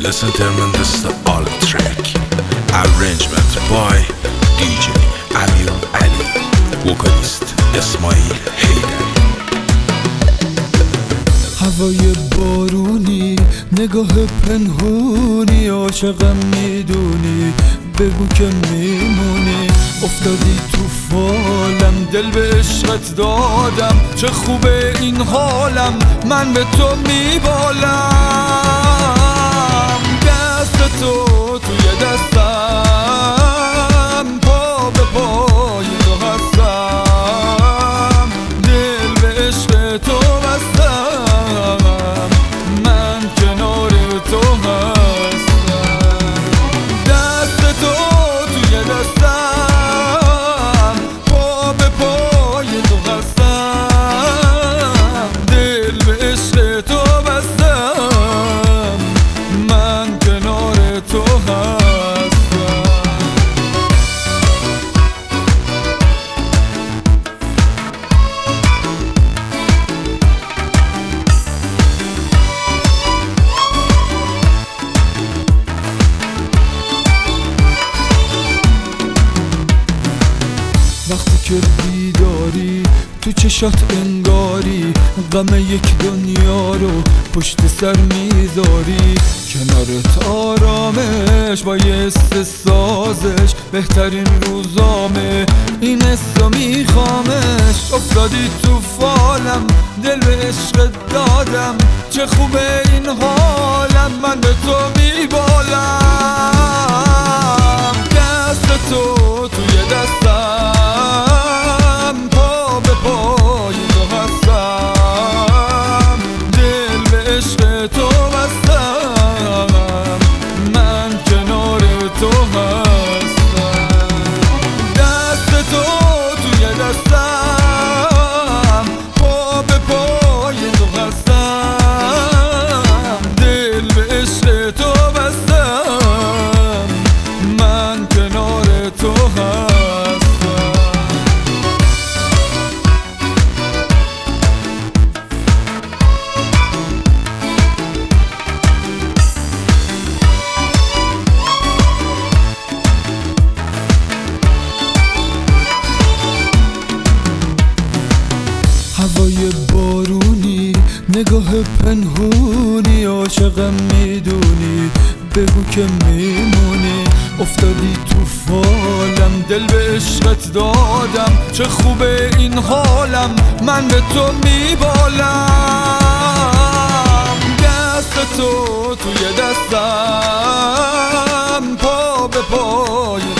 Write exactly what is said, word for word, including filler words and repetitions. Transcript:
Listen to me, this is the all track. Arrangement by دی جی امیر علی. وکالیست اسماعیل حیدری. هوای بارونی، نگاه پنهونی، عاشقم میدونی، بگو که میمونی. افتادی تو فالم، دل به عشقت دادم، چه خوبه این حالم، من به تو میبالم. دست تو توی دستم، پا به پای تو هستم، دل به عشق تو بستم، من کنار تو هستم. دست تو توی دستم، پا به پای تو هستم، دل به عشق تو بستم، من کنار تو هستم. وقتی که بیداری تو چشات انگاری، غم یک دنیا رو پشت سر میذاری، کنارت آرامش با یه حس سازش، بهترین روزامه این حسو میخوامش. افتادی تو فالم، دل به عشق دادم، چه خوبه این حالم، من به تو میبالم. دست تو توی دستم، پا به پای تو هستم، دل به عشق تو بستم، من کنار تو هستم. دست تو توی دستم، پا به پای تو هستم، دل به عشق تو بستم، من کنار تو هستم. هوای بارونی، نگاه پنهونی، عاشقم میدونی، بگو که میمونی. افتادی تو فالم، دل به عشقت دادم، چه خوبه این حالم، من به تو میبالم. دست تو توی دستم، پا به پای